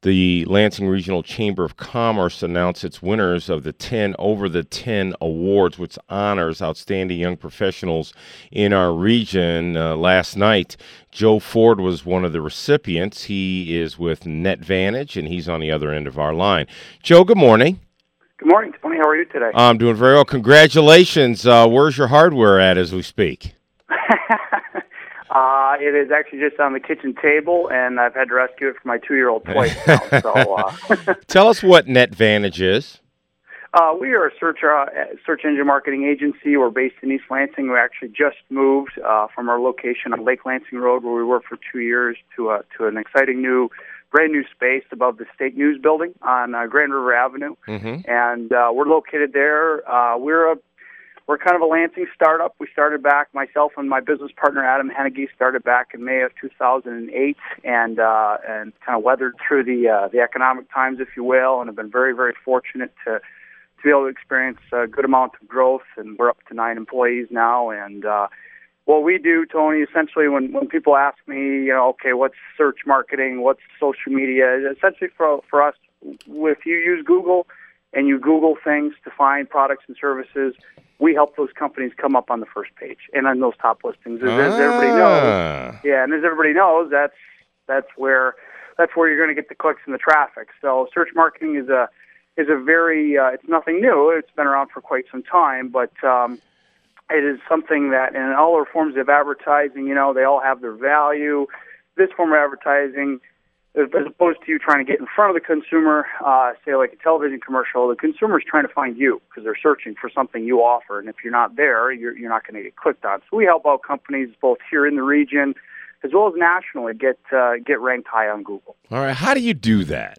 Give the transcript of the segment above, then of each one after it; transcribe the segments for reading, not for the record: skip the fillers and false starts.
The Lansing Regional Chamber of Commerce announced its winners of the 10 Over the 10 Awards, which honors outstanding young professionals in our region. Last night, Joe Ford was one of the recipients. He is with NetVantage, and he's on the other end of our line. Joe, good morning. Good morning, Tony. How are you today? I'm doing very well. Congratulations. Where's your hardware at as we speak? It is actually just on the kitchen table, and I've had to rescue it from my 2-year-old twice now. So, Tell us what NetVantage is. We are a search engine marketing agency. We're based in East Lansing. We actually just moved from our location on Lake Lansing Road, where we were for 2 years, to an exciting brand new space above the State News Building on Grand River Avenue. Mm-hmm. And we're located there. We're kind of a Lansing startup. We started back, myself and my business partner Adam Hennigy started back in May of 2008, and kind of weathered through the economic times, if you will, and have been very, very fortunate to be able to experience a good amount of growth. And we're up to 9 employees now. And what we do, Tony, essentially, when people ask me, okay, what's search marketing, what's social media, essentially for us, if you use Google and you Google things to find products and services, we help those companies come up on the first page and on those top listings. As everybody knows, and as everybody knows, that's where you're going to get the clicks and the traffic. So search marketing is a very it's nothing new. It's been around for quite some time, but it is something that in all our forms of advertising, they all have their value. This form of advertising, as opposed to you trying to get in front of the consumer, say like a television commercial, the consumer is trying to find you because they're searching for something you offer, and if you're not there, you're not going to get clicked on. So we help out companies both here in the region as well as nationally get ranked high on Google. All right, how do you do that?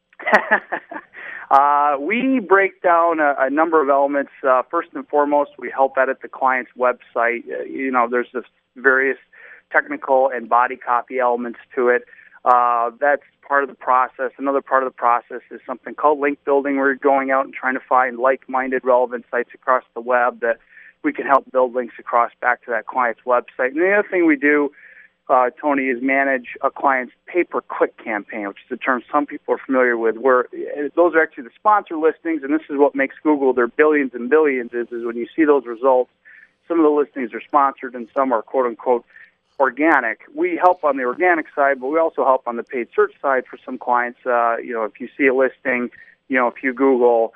We break down a number of elements. First and foremost, we help edit the client's website. There's this various technical and body copy elements to it. That's part of the process. Another part of the process is something called link building. We're going out and trying to find like-minded relevant sites across the web that we can help build links across back to that client's website. And the other thing we do, Tony, is manage a client's pay-per-click campaign, which is a term some people are familiar with, where those are actually the sponsor listings, and this is what makes Google their billions and billions is when you see those results, some of the listings are sponsored and some are quote-unquote organic. We help on the organic side, but we also help on the paid search side for some clients. If you see a listing, if you Google,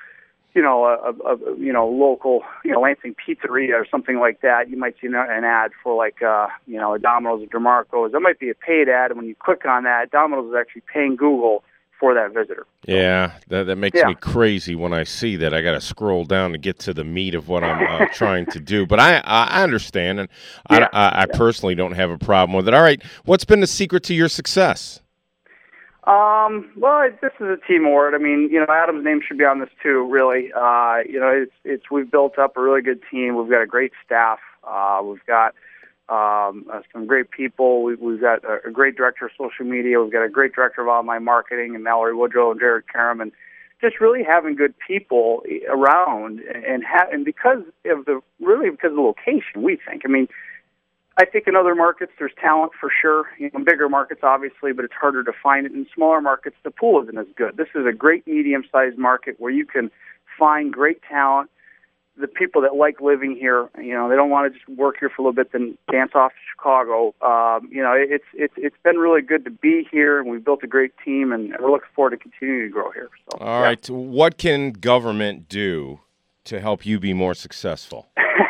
a local, Lansing pizzeria or something like that, you might see an ad for like, a Domino's or DeMarco's. That might be a paid ad, and when you click on that, Domino's is actually paying Google for that visitor. Yeah, that makes me crazy when I see that. I got to scroll down to get to the meat of what I'm trying to do. But I understand, and I personally don't have a problem with it. All right, what's been the secret to your success? Well, this is a team award. I mean, Adam's name should be on this too, really. We've built up a really good team. We've got a great staff. We've got some great people. We've got a great director of social media. We've got a great director of online marketing, and Mallory Woodrow and Jared Karam, and just really having good people around, and because of the location, we think. I think in other markets there's talent for sure. In bigger markets, obviously, but it's harder to find it. In smaller markets, the pool isn't as good. This is a great medium-sized market where you can find great talent. The people that like living here, they don't want to just work here for a little bit, then dance off to Chicago. It's been really good to be here, and we've built a great team, and we're looking forward to continuing to grow here. So, all right, what can government do to help you be more successful?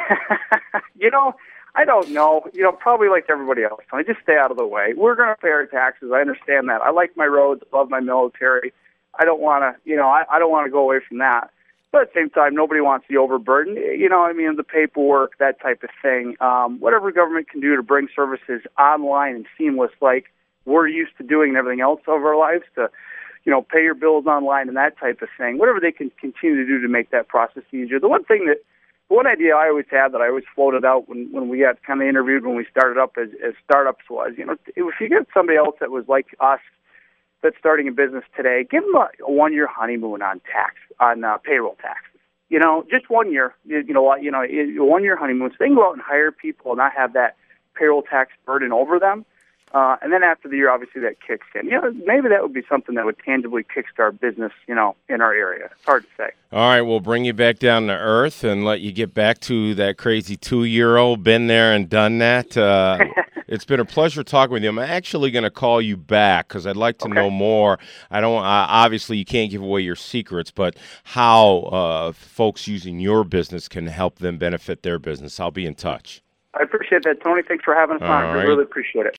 I don't know. Probably like everybody else. I just stay out of the way. We're going to pay our taxes. I understand that. I like my roads. I love my military. I don't want to. I don't want to go away from that. But at the same time, nobody wants the overburden. The paperwork, that type of thing. Whatever government can do to bring services online and seamless, like we're used to doing and everything else over our lives, to pay your bills online and that type of thing. Whatever they can continue to do to make that process easier. The one idea I always had that I always floated out when we got kind of interviewed when we started up as startups was, if you get somebody else that was like us that's starting a business today, give them a 1-year honeymoon on payroll taxes. Just 1 year. A 1-year honeymoon, so they can go out and hire people and not have that payroll tax burden over them. And then after the year, obviously, that kicks in. Maybe that would be something that would tangibly kickstart business, in our area. It's hard to say. All right, we'll bring you back down to earth and let you get back to that crazy 2-year-old. Been there and done that. It's been a pleasure talking with you. I'm actually going to call you back because I'd like to know more. I don't. Obviously, you can't give away your secrets, but how folks using your business can help them benefit their business. I'll be in touch. I appreciate that, Tony. Thanks for having us on. I really appreciate it.